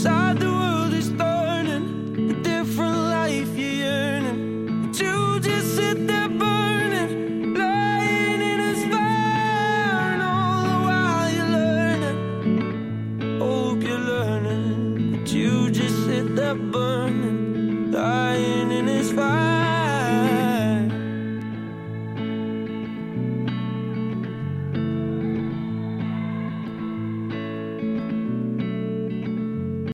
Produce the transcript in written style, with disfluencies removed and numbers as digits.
Inside the world is turning, a different life you're yearning, but you just sit there burning, lying in his fire, and all the while you're learning. Hope you're learning, but you just sit there burning, lying